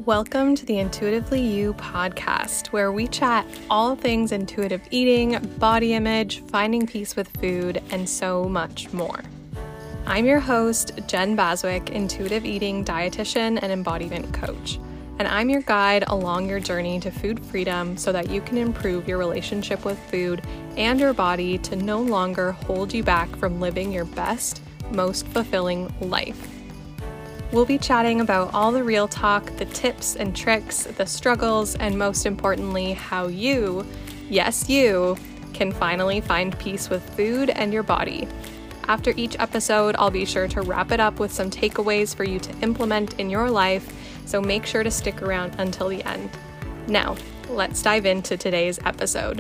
Welcome to the Intuitively You podcast, where we chat all things intuitive eating, body image, finding peace with food, and so much more. I'm your host, Jen Baswick, intuitive eating dietitian and embodiment coach, and I'm your guide along your journey to food freedom so that you can improve your relationship with food and your body to no longer hold you back from living your best, most fulfilling life. We'll be chatting about all the real talk, the tips and tricks, the struggles, and most importantly, how you, yes you, can finally find peace with food and your body. After each episode, I'll be sure to wrap it up with some takeaways for you to implement in your life, so make sure to stick around until the end. Now, let's dive into today's episode.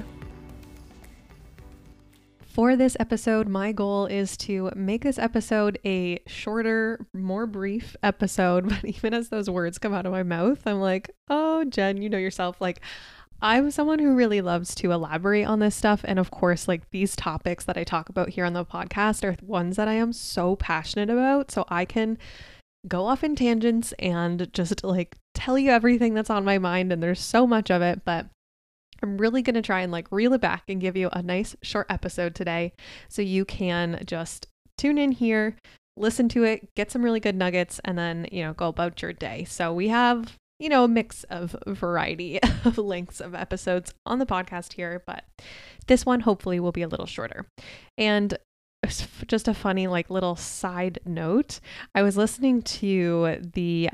For this episode, my goal is to make this episode a shorter, more brief episode, but even as those words come out of my mouth, I'm like, oh, Jen, you know yourself, like, I'm someone who really loves to elaborate on this stuff. And of course, like these topics that I talk about here on the podcast are ones that I am so passionate about. So I can go off in tangents and just like tell you everything that's on my mind. And there's so much of it, but I'm really going to try and like reel it back and give you a nice short episode today so you can just tune in here, listen to it, get some really good nuggets, and then, go about your day. So we have, a mix of variety of lengths of episodes on the podcast here, but this one hopefully will be a little shorter. And just a funny like little side note, I was listening to the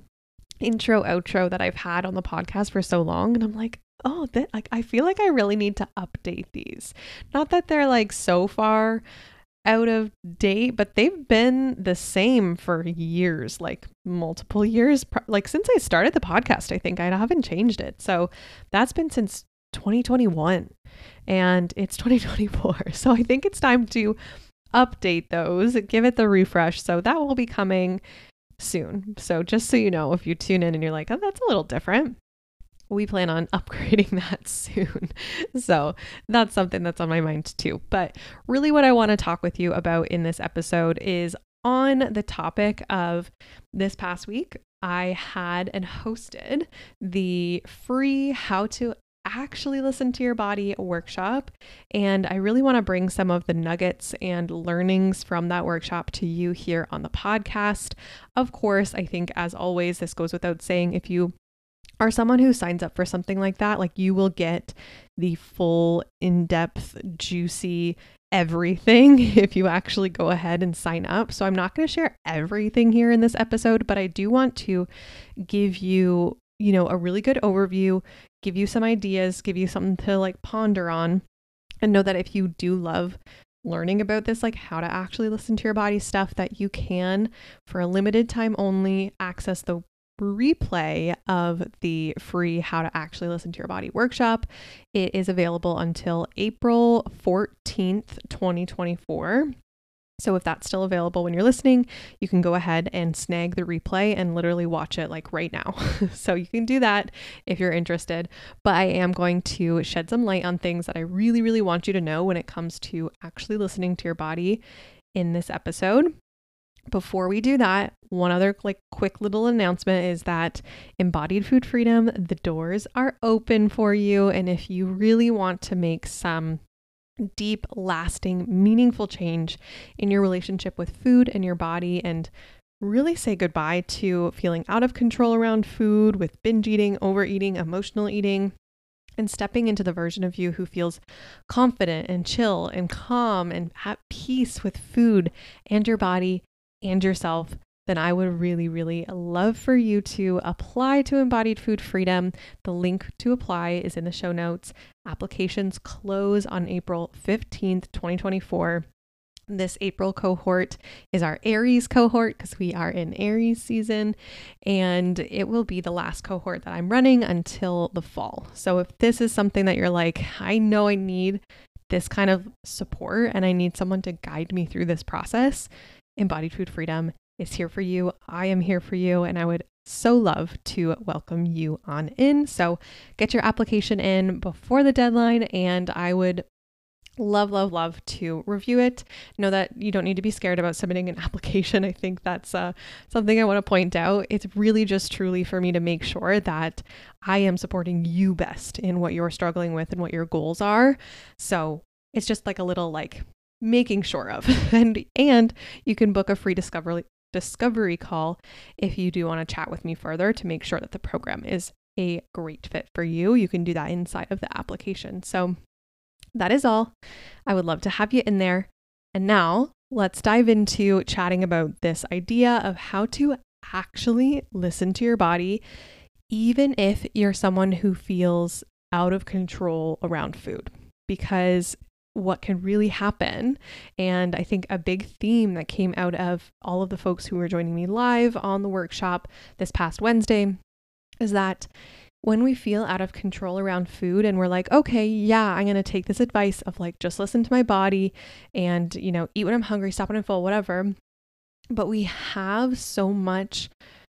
intro outro that I've had on the podcast for so long, and I'm like, oh, I feel like I really need to update these. Not that they're like so far out of date, but they've been the same for years, like multiple years, like since I started the podcast. I think I haven't changed it. So that's been since 2021 and it's 2024. So I think it's time to update those, give it the refresh. So that will be coming soon. So just so you know, if you tune in and you're like, oh, that's a little different, we plan on upgrading that soon. So that's something that's on my mind too. But really what I want to talk with you about in this episode is on the topic of this past week, I had and hosted the free How to Actually Listen to Your Body workshop. And I really want to bring some of the nuggets and learnings from that workshop to you here on the podcast. Of course, I think as always, this goes without saying, if you are someone who signs up for something like that, like you will get the full in-depth, juicy everything if you actually go ahead and sign up. So I'm not going to share everything here in this episode, but I do want to give you, a really good overview, give you some ideas, give you something to like ponder on, and know that if you do love learning about this, like how to actually listen to your body stuff, that you can, for a limited time only, access the replay of the free How to Actually Listen to Your Body workshop. It is available until April 14th, 2024. So if that's still available when you're listening, you can go ahead and snag the replay and literally watch it like right now. So you can do that if you're interested. But I am going to shed some light on things that I really, really want you to know when it comes to actually listening to your body in this episode. Before we do that, one other quick little announcement is that Embodied Food Freedom, the doors are open for you. And if you really want to make some deep, lasting, meaningful change in your relationship with food and your body, and really say goodbye to feeling out of control around food with binge eating, overeating, emotional eating, and stepping into the version of you who feels confident and chill and calm and at peace with food and your body and yourself, then I would really, really love for you to apply to Embodied Food Freedom. The link to apply is in the show notes. Applications close on April 15th, 2024. This April cohort is our Aries cohort because we are in Aries season, and it will be the last cohort that I'm running until the fall. So if this is something that you're like, I know I need this kind of support and I need someone to guide me through this process, Embodied Food Freedom is here for you. I am here for you, and I would so love to welcome you on in. So get your application in before the deadline, and I would love to review it. Know that you don't need to be scared about submitting an application. I think that's something I want to point out. It's really just truly for me to make sure that I am supporting you best in what you're struggling with and what your goals are. So it's just like a little like making sure of, and you can book a free discovery call if you do want to chat with me further to make sure that the program is a great fit for you. You can do that inside of the application. So that is all. I would love to have you in there. And now let's dive into chatting about this idea of how to actually listen to your body, even if you're someone who feels out of control around food. Because what can really happen, and I think a big theme that came out of all of the folks who were joining me live on the workshop this past Wednesday, is that when we feel out of control around food and we're like, okay, yeah, I'm going to take this advice of like, just listen to my body and, eat when I'm hungry, stop when I'm full, whatever. But we have so much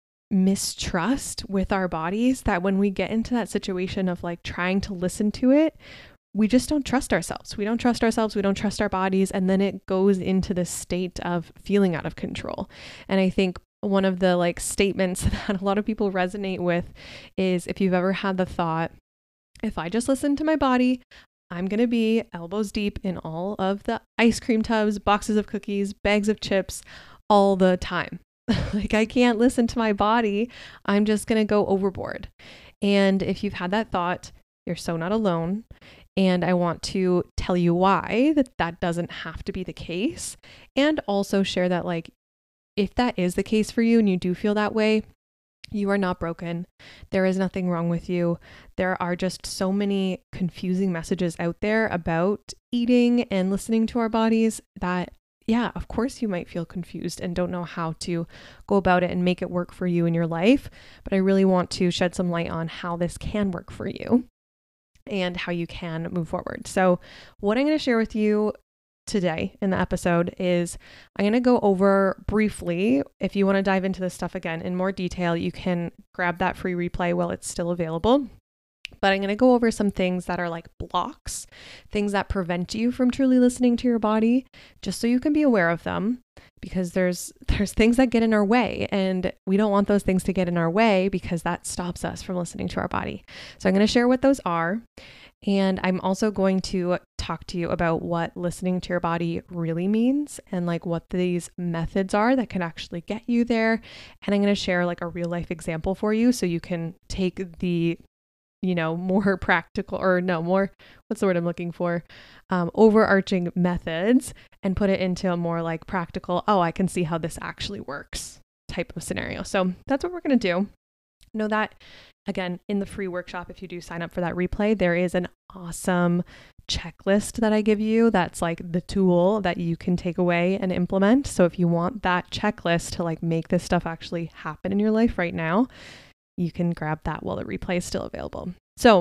mistrust with our bodies that when we get into that situation of like trying to listen to it, we just don't trust ourselves. We don't trust ourselves. We don't trust our bodies. And then it goes into this state of feeling out of control. And I think one of the like statements that a lot of people resonate with is if you've ever had the thought, if I just listen to my body, I'm going to be elbows deep in all of the ice cream tubs, boxes of cookies, bags of chips all the time. Like I can't listen to my body. I'm just going to go overboard. And if you've had that thought, you're so not alone. And I want to tell you why that doesn't have to be the case. And also share that like, if that is the case for you and you do feel that way, you are not broken. There is nothing wrong with you. There are just so many confusing messages out there about eating and listening to our bodies that, yeah, of course you might feel confused and don't know how to go about it and make it work for you in your life. But I really want to shed some light on how this can work for you and how you can move forward. So what I'm going to share with you today in the episode is I'm going to go over briefly. If you want to dive into this stuff again in more detail, you can grab that free replay while it's still available. But I'm going to go over some things that are like blocks, things that prevent you from truly listening to your body, just so you can be aware of them, because there's things that get in our way and we don't want those things to get in our way because that stops us from listening to our body. So I'm going to share what those are. And I'm also going to talk to you about what listening to your body really means and like what these methods are that can actually get you there. And I'm going to share like a real life example for you so you can take the, more practical what's the word I'm looking for? Overarching methods and put it into a more like practical, I can see how this actually works type of scenario. So that's what we're going to do. Know that, again, in the free workshop, if you do sign up for that replay, there is an awesome checklist that I give you that's like the tool that you can take away and implement. So if you want that checklist to like make this stuff actually happen in your life right now, you can grab that while the replay is still available. So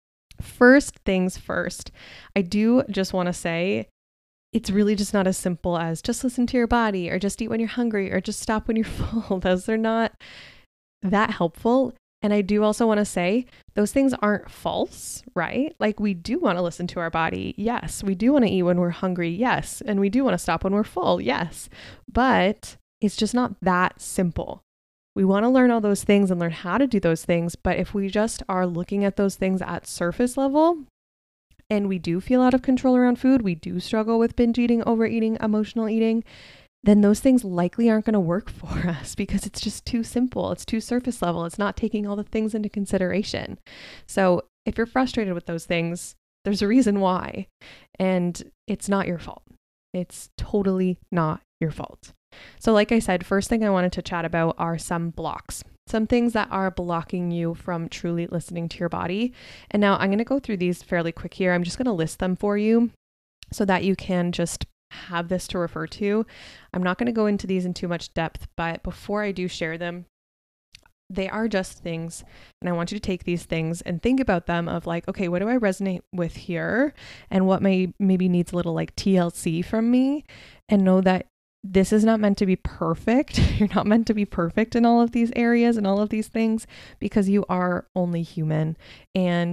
first things first, I do just want to say it's really just not as simple as just listen to your body or just eat when you're hungry or just stop when you're full. Those are not that helpful. And I do also want to say those things aren't false, right? Like we do want to listen to our body. Yes. We do want to eat when we're hungry. Yes. And we do want to stop when we're full. Yes. But it's just not that simple. We want to learn all those things and learn how to do those things. But if we just are looking at those things at surface level and we do feel out of control around food, we do struggle with binge eating, overeating, emotional eating, then those things likely aren't going to work for us because it's just too simple. It's too surface level. It's not taking all the things into consideration. So if you're frustrated with those things, there's a reason why, and it's not your fault. It's totally not your fault. So like I said, first thing I wanted to chat about are some blocks, some things that are blocking you from truly listening to your body. And now I'm going to go through these fairly quick here. I'm just going to list them for you so that you can just have this to refer to. I'm not going to go into these in too much depth, but before I do share them, they are just things. And I want you to take these things and think about them of like, okay, what do I resonate with here? And what maybe needs a little like TLC from me, and know that this is not meant to be perfect. You're not meant to be perfect in all of these areas and all of these things because you are only human. And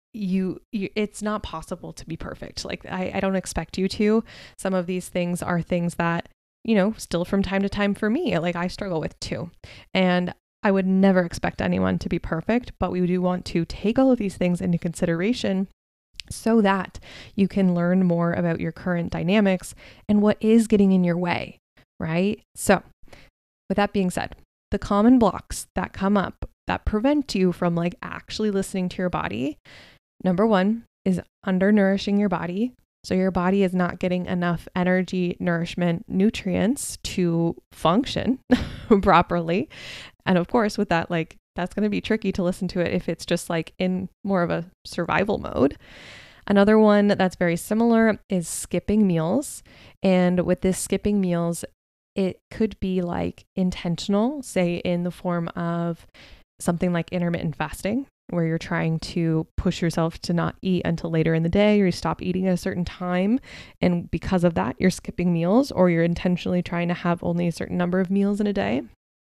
it's not possible to be perfect. Like I don't expect you to. Some of these things are things that, still from time to time for me, like I struggle with too. And I would never expect anyone to be perfect, but we do want to take all of these things into consideration so that you can learn more about your current dynamics and what is getting in your way, right? So with that being said, the common blocks that come up that prevent you from like actually listening to your body, number one is undernourishing your body. So your body is not getting enough energy, nourishment, nutrients to function properly. And of course, with that, like that's going to be tricky to listen to it if it's just like in more of a survival mode. Another one that's very similar is skipping meals. And with this skipping meals, it could be like intentional, say in the form of something like intermittent fasting, where you're trying to push yourself to not eat until later in the day, or you stop eating at a certain time. And because of that, you're skipping meals, or you're intentionally trying to have only a certain number of meals in a day.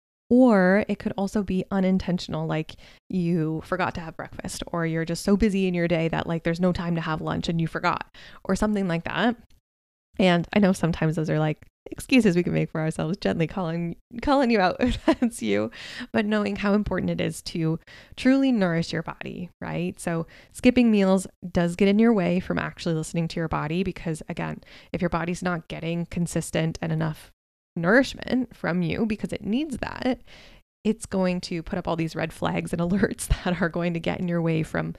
Or it could also be unintentional, like you forgot to have breakfast, or you're just so busy in your day that like there's no time to have lunch and you forgot, or something like that. And I know sometimes those are like excuses we can make for ourselves, gently calling you out if that's you, but knowing how important it is to truly nourish your body, right? So skipping meals does get in your way from actually listening to your body, because again, if your body's not getting consistent and enough nourishment from you because it needs that, it's going to put up all these red flags and alerts that are going to get in your way from,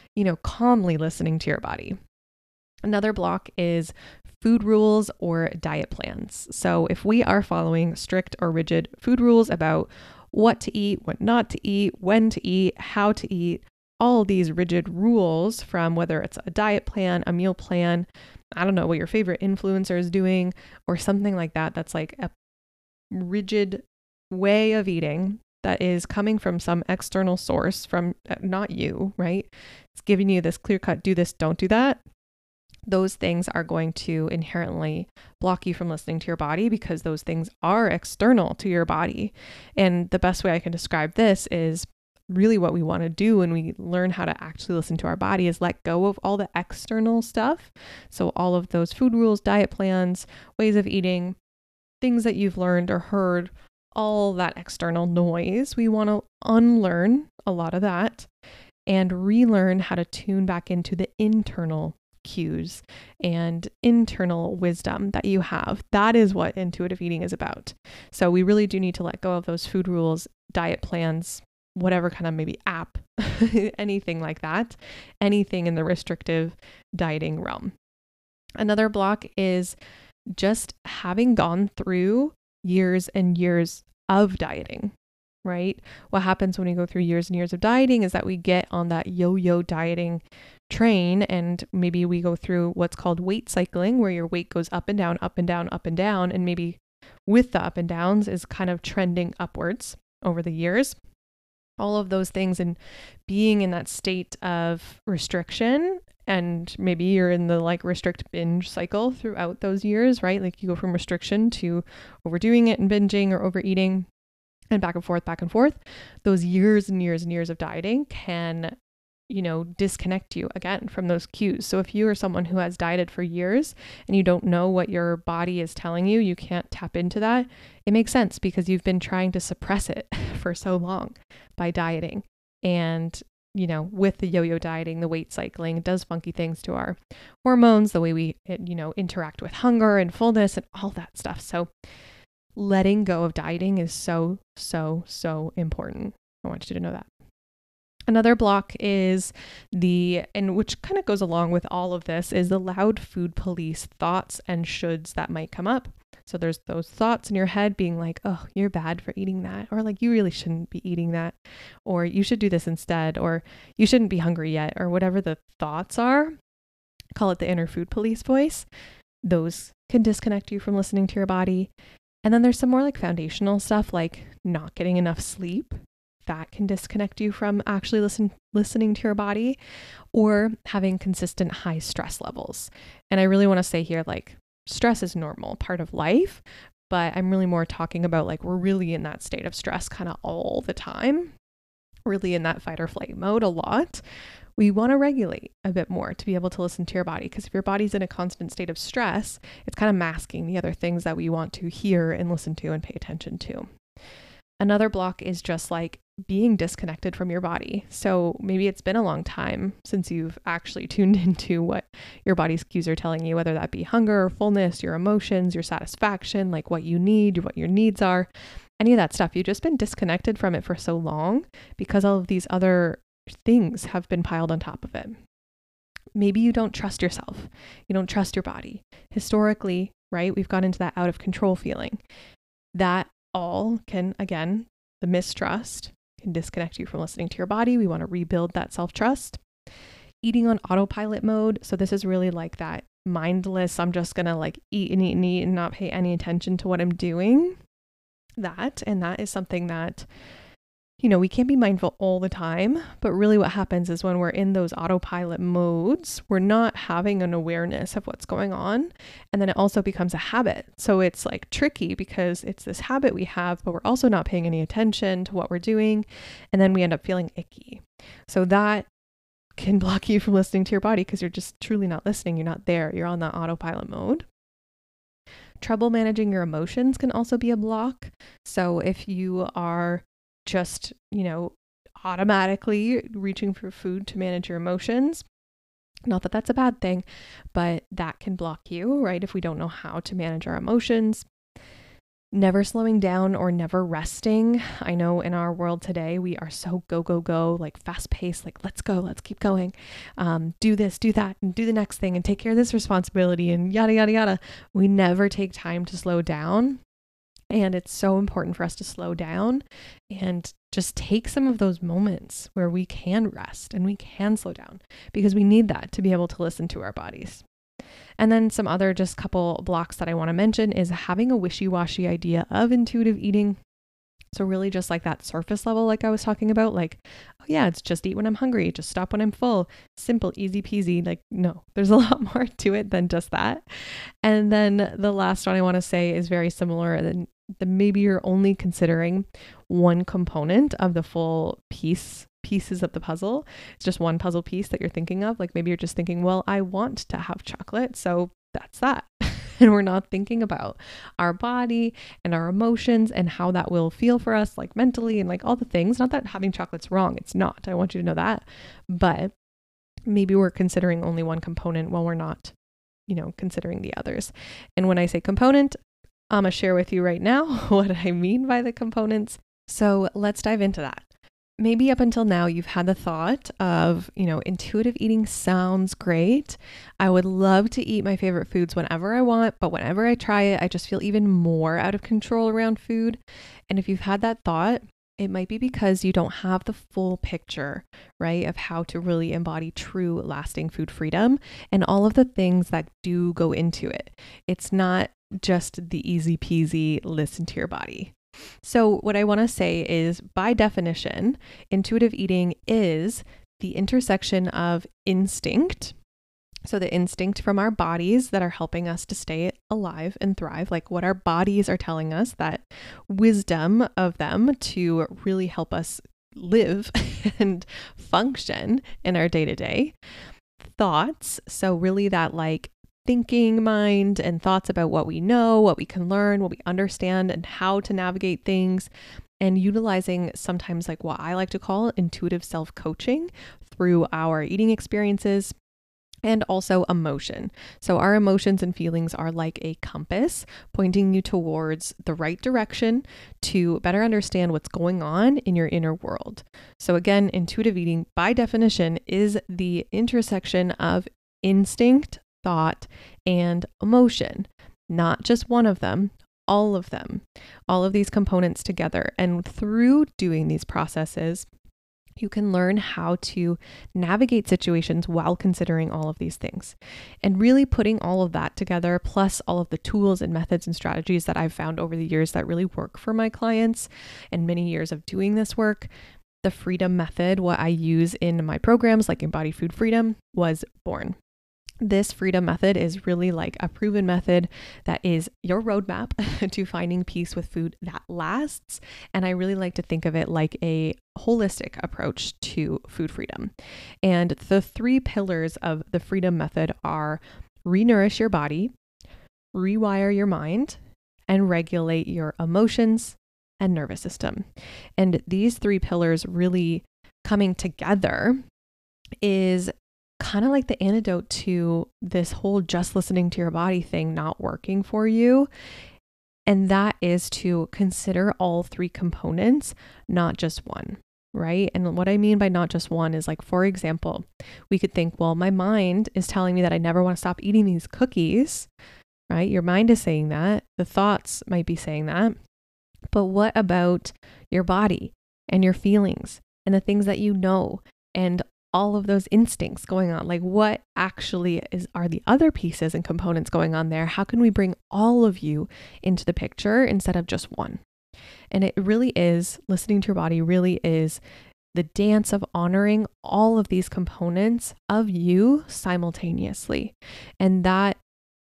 calmly listening to your body. Another block is food rules or diet plans. So if we are following strict or rigid food rules about what to eat, what not to eat, when to eat, how to eat, all these rigid rules, from whether it's a diet plan, a meal plan, I don't know what your favorite influencer is doing, or something like that, that's like a rigid way of eating that is coming from some external source, from not you, right? It's giving you this clear cut, do this, don't do that. Those things are going to inherently block you from listening to your body, because those things are external to your body. And the best way I can describe this is really what we want to do when we learn how to actually listen to our body is let go of all the external stuff. So all of those food rules, diet plans, ways of eating, things that you've learned or heard, all that external noise. We want to unlearn a lot of that and relearn how to tune back into the internal cues and internal wisdom that you have. That is what intuitive eating is about. So we really do need to let go of those food rules, diet plans, whatever kind of maybe app, anything like that, anything in the restrictive dieting realm. Another block is just having gone through years and years of dieting, right? What happens when we go through years and years of dieting is that we get on that yo-yo dieting train, and maybe we go through what's called weight cycling, where your weight goes up and down, up and down, up and down, and maybe with the up and downs is kind of trending upwards over the years. All of those things, and being in that state of restriction, and maybe you're in the like restrict binge cycle throughout those years, right? Like you go from restriction to overdoing it and binging or overeating and back and forth. Those years and years and years of dieting can, disconnect you again from those cues. So if you are someone who has dieted for years and you don't know what your body is telling you, you can't tap into that. It makes sense, because you've been trying to suppress it for so long by dieting. And, with the yo-yo dieting, the weight cycling, it does funky things to our hormones, the way we, interact with hunger and fullness and all that stuff. So letting go of dieting is so, so, so important. I want you to know that. Another block is and which kind of goes along with all of this, is the loud food police thoughts and shoulds that might come up. So there's those thoughts in your head being like, oh, you're bad for eating that, or like you really shouldn't be eating that, or you should do this instead, or you shouldn't be hungry yet, or whatever the thoughts are. Call it the inner food police voice. Those can disconnect you from listening to your body. And then there's some more like foundational stuff, like not getting enough sleep. That can disconnect you from actually listening to your body, or having consistent high stress levels. And I really want to say here, like, stress is normal, part of life, but I'm really more talking about like we're really in that state of stress kind of all the time, really in that fight or flight mode a lot. we want to regulate a bit more to be able to listen to your body. Because if your body's in a constant state of stress, it's kind of masking the other things that we want to hear and listen to and pay attention to. Another block is just like being disconnected from your body. So maybe it's been a long time since you've actually tuned into what your body's cues are telling you, whether that be hunger or fullness, your emotions, your satisfaction, like what you need, what your needs are, any of that stuff. You've just been disconnected from it for so long because all of these other things have been piled on top of it. Maybe you don't trust yourself. You don't trust your body. Historically, right? We've gone into that out of control feeling. That all can, again, the mistrust can disconnect you from listening to your body. We want to rebuild that self-trust. Eating on autopilot mode. So this is really like that mindless, I'm just going to like eat and eat and eat and not pay any attention to what I'm doing. And that is something that, we can't be mindful all the time, but really what happens is when we're in those autopilot modes, we're not having an awareness of what's going on. And then it also becomes a habit. So it's like tricky because it's this habit we have, but we're also not paying any attention to what we're doing. And then we end up feeling icky. So that can block you from listening to your body because you're just truly not listening. You're not there. You're on that autopilot mode. Trouble managing your emotions can also be a block. So if you are just, automatically reaching for food to manage your emotions. Not that that's a bad thing, but that can block you, right? If we don't know how to manage our emotions. Never slowing down or never resting. I know in our world today, we are so go, go, go, like fast paced, like let's go, let's keep going. Do this, do that, and do the next thing and take care of this responsibility and yada, yada, yada. We never take time to slow down. And it's so important for us to slow down and just take some of those moments where we can rest and we can slow down because we need that to be able to listen to our bodies. And then some other just couple blocks that I want to mention is having a wishy-washy idea of intuitive eating. So really just like that surface level, like I was talking about, like, oh yeah, it's just eat when I'm hungry, just stop when I'm full, simple, easy peasy. Like, no, there's a lot more to it than just that. And then the last one I want to say is very similar. Then maybe you're only considering one component of the full pieces of the puzzle. It's just one puzzle piece that you're thinking of. Like maybe you're just thinking, well, I want to have chocolate, so that's that. And we're not thinking about our body and our emotions and how that will feel for us, like mentally and like all the things. Not that having chocolate's wrong. It's not. I want you to know that. But maybe we're considering only one component while we're not, considering the others. And when I say component, I'm going to share with you right now what I mean by the components. So let's dive into that. Maybe up until now, you've had the thought of, intuitive eating sounds great. I would love to eat my favorite foods whenever I want, but whenever I try it, I just feel even more out of control around food. And if you've had that thought, it might be because you don't have the full picture, right, of how to really embody true lasting food freedom and all of the things that do go into it. It's not just the easy peasy listen to your body. So what I want to say is, by definition, intuitive eating is the intersection of instinct. So the instinct from our bodies that are helping us to stay alive and thrive, like what our bodies are telling us, that wisdom of them to really help us live and function in our day-to-day. Thoughts, so really that like thinking mind and thoughts about what we know, what we can learn, what we understand, and how to navigate things, and utilizing sometimes like what I like to call intuitive self-coaching through our eating experiences. And also emotion. So our emotions and feelings are like a compass pointing you towards the right direction to better understand what's going on in your inner world. So again, intuitive eating by definition is the intersection of instinct, thought, and emotion. Not just one of them, all of them, all of these components together. And through doing these processes, you can learn how to navigate situations while considering all of these things. And really putting all of that together, plus all of the tools and methods and strategies that I've found over the years that really work for my clients and many years of doing this work, the freedom method, what I use in my programs like Embody Food Freedom, was born. This freedom method is really like a proven method that is your roadmap to finding peace with food that lasts. And I really like to think of it like a holistic approach to food freedom. And the 3 pillars of the freedom method are renourish your body, rewire your mind, and regulate your emotions and nervous system. And these 3 pillars really coming together is kind of like the antidote to this whole just listening to your body thing not working for you. And that is to consider all 3 components, not just one, right? And what I mean by not just one is like, for example, we could think, well, my mind is telling me that I never want to stop eating these cookies, right? Your mind is saying that. The thoughts might be saying that. But what about your body and your feelings and the things that you know and all of those instincts going on? Like, what actually are the other pieces and components going on there? How can we bring all of you into the picture instead of just one? And it really is, listening to your body really is the dance of honoring all of these components of you simultaneously. And that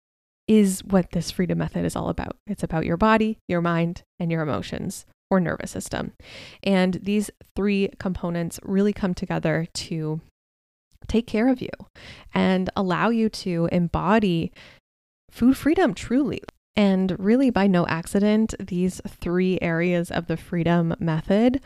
is what this freedom method is all about. It's about your body, your mind, and your emotions or nervous system. And these 3 components really come together to take care of you and allow you to embody food freedom truly. And really, by no accident, these 3 areas of the freedom method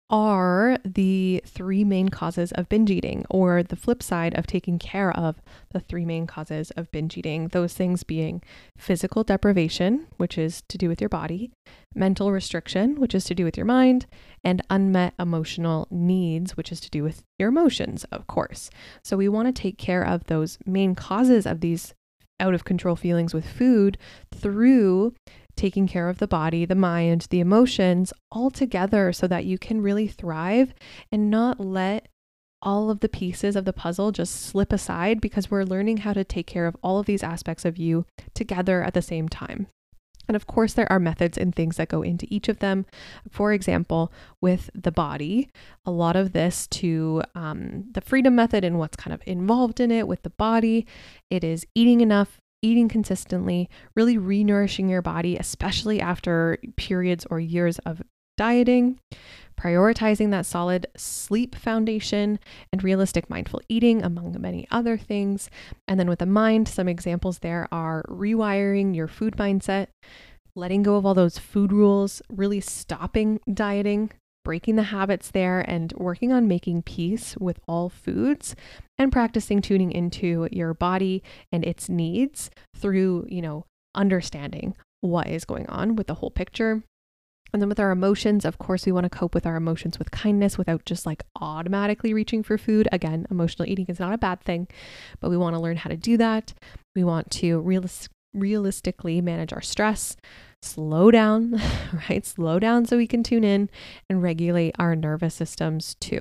are the 3 main causes of binge eating, or the flip side of taking care of the 3 main causes of binge eating. Those things being physical deprivation, which is to do with your body, mental restriction, which is to do with your mind, and unmet emotional needs, which is to do with your emotions, of course. So we want to take care of those main causes of these out of control feelings with food through taking care of the body, the mind, the emotions all together so that you can really thrive and not let all of the pieces of the puzzle just slip aside, because we're learning how to take care of all of these aspects of you together at the same time. And of course, there are methods and things that go into each of them. For example, with the body, a lot of this to the freedom method and what's kind of involved in it with the body, it is eating enough, eating consistently, really renourishing your body, especially after periods or years of dieting, prioritizing that solid sleep foundation, and realistic mindful eating, among many other things. And then with the mind, some examples there are rewiring your food mindset, letting go of all those food rules, really stopping dieting, breaking the habits there, and working on making peace with all foods, and practicing tuning into your body and its needs through, understanding what is going on with the whole picture. And then with our emotions, of course, we want to cope with our emotions with kindness without just like automatically reaching for food. Again, emotional eating is not a bad thing, but we want to learn how to do that. We want to realistically manage our stress, slow down, right? Slow down so we can tune in and regulate our nervous systems too.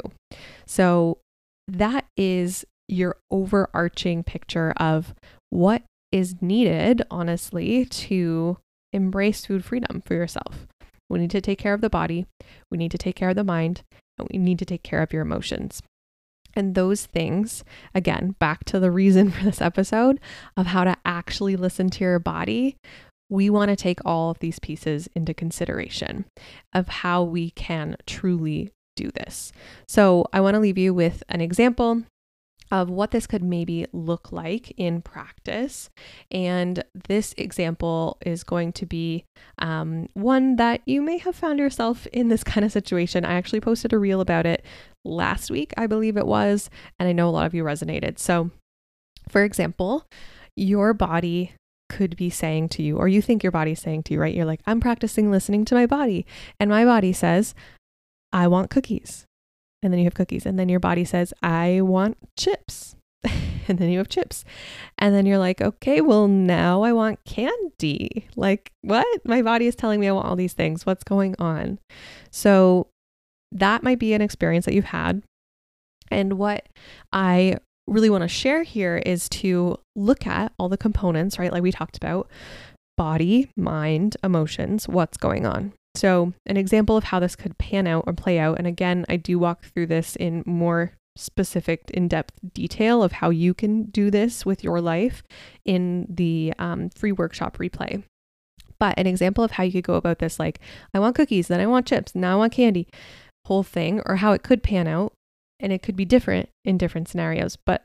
So that is your overarching picture of what is needed, honestly, to embrace food freedom for yourself. We need to take care of the body, we need to take care of the mind, and we need to take care of your emotions. And those things, again, back to the reason for this episode of how to actually listen to your body, we want to take all of these pieces into consideration of how we can truly do this. So I want to leave you with an example of what this could maybe look like in practice. And this example is going to be one that you may have found yourself in this kind of situation. I actually posted a reel about it last week, I believe it was, and I know a lot of you resonated. So for example, your body could be saying to you, or you think your body's saying to you, right? You're like, I'm practicing listening to my body. And my body says, I want cookies. And then you have cookies. And then your body says, I want chips. And then you have chips. And then you're like, okay, well, now I want candy. Like, what? My body is telling me I want all these things. What's going on? So that might be an experience that you've had. And what I really want to share here is to look at all the components, right? Like we talked about, body, mind, emotions, what's going on. So an example of how this could pan out or play out, and again, I do walk through this in more specific in-depth detail of how you can do this with your life in the free workshop replay. But an example of how you could go about this, like I want cookies, then I want chips, now I want candy, whole thing, or how it could pan out. And it could be different in different scenarios. But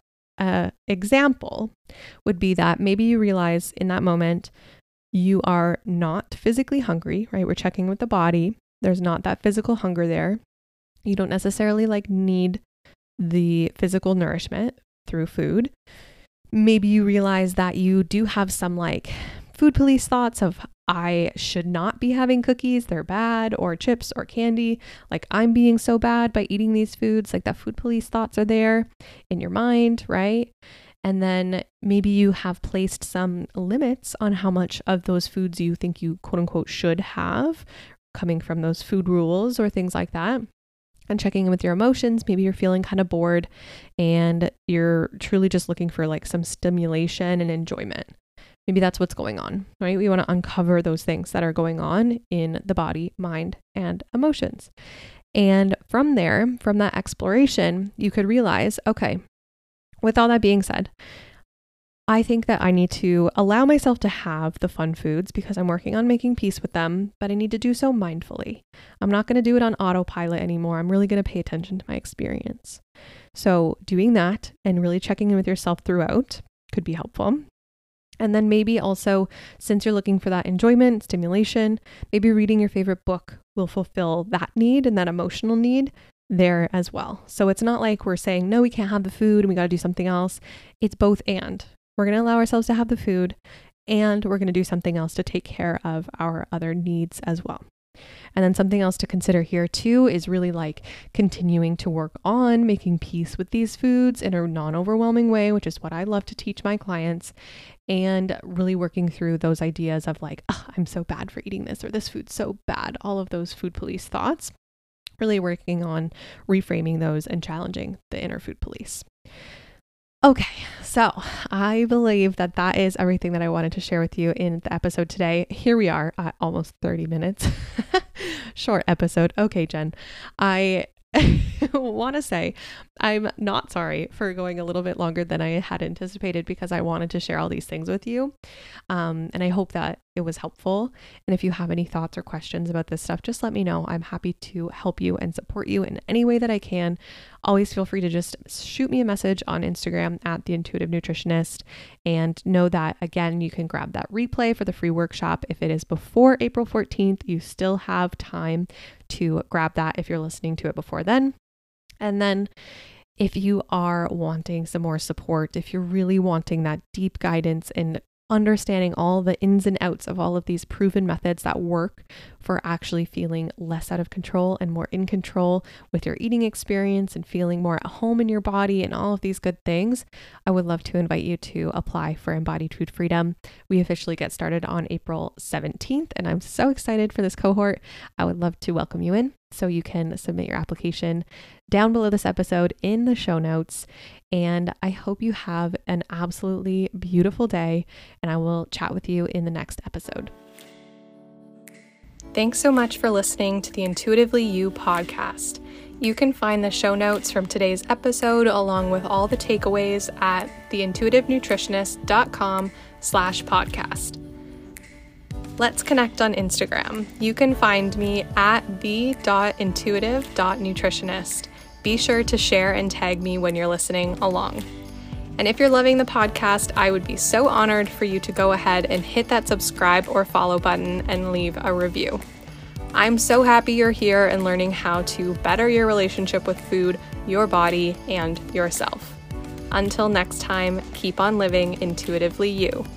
example would be that maybe you realize in that moment you are not physically hungry, right? We're checking with the body. There's not that physical hunger there. You don't necessarily like need the physical nourishment through food. Maybe you realize that you do have some like food police thoughts of I should not be having cookies, they're bad, or chips or candy, like I'm being so bad by eating these foods, like that food police thoughts are there in your mind, right? And then maybe you have placed some limits on how much of those foods you think you quote unquote should have, coming from those food rules or things like that. And checking in with your emotions, maybe you're feeling kind of bored and you're truly just looking for like some stimulation and enjoyment. Maybe that's what's going on, right? We want to uncover those things that are going on in the body, mind, and emotions. And from there, from that exploration, you could realize, okay, with all that being said, I think that I need to allow myself to have the fun foods because I'm working on making peace with them, but I need to do so mindfully. I'm not going to do it on autopilot anymore. I'm really going to pay attention to my experience. So doing that and really checking in with yourself throughout could be helpful. And then maybe also, since you're looking for that enjoyment, stimulation, maybe reading your favorite book will fulfill that need and that emotional need there as well. So it's not like we're saying, no, we can't have the food and we got to do something else. It's both and. We're going to allow ourselves to have the food and we're going to do something else to take care of our other needs as well. And then something else to consider here too is really like continuing to work on making peace with these foods in a non-overwhelming way, which is what I love to teach my clients, and really working through those ideas of like, oh, I'm so bad for eating this, or this food's so bad, all of those food police thoughts, really working on reframing those and challenging the inner food police. Okay, so I believe that that is everything that I wanted to share with you in the episode today. Here we are at almost 30 minutes. Short episode. Okay, Jen, I want to say I'm not sorry for going a little bit longer than I had anticipated because I wanted to share all these things with you. And I hope that it was helpful. And if you have any thoughts or questions about this stuff, just let me know. I'm happy to help you and support you in any way that I can. Always feel free to just shoot me a message on Instagram at The Intuitive Nutritionist, and know that, again, you can grab that replay for the free workshop. If it is before April 14th, you still have time to grab that if you're listening to it before then. And then if you are wanting some more support, if you're really wanting that deep guidance and understanding all the ins and outs of all of these proven methods that work for actually feeling less out of control and more in control with your eating experience and feeling more at home in your body and all of these good things, I would love to invite you to apply for Embodied Food Freedom. We officially get started on April 17th, and I'm so excited for this cohort. I would love to welcome you in. So you can submit your application down below this episode in the show notes. And I hope you have an absolutely beautiful day, and I will chat with you in the next episode. Thanks so much for listening to the Intuitively You podcast. You can find the show notes from today's episode along with all the takeaways at theintuitivenutritionist.com/podcast. Let's connect on Instagram. You can find me at the.intuitive.nutritionist. Be sure to share and tag me when you're listening along. And if you're loving the podcast, I would be so honored for you to go ahead and hit that subscribe or follow button and leave a review. I'm so happy you're here and learning how to better your relationship with food, your body, and yourself. Until next time, keep on living intuitively you.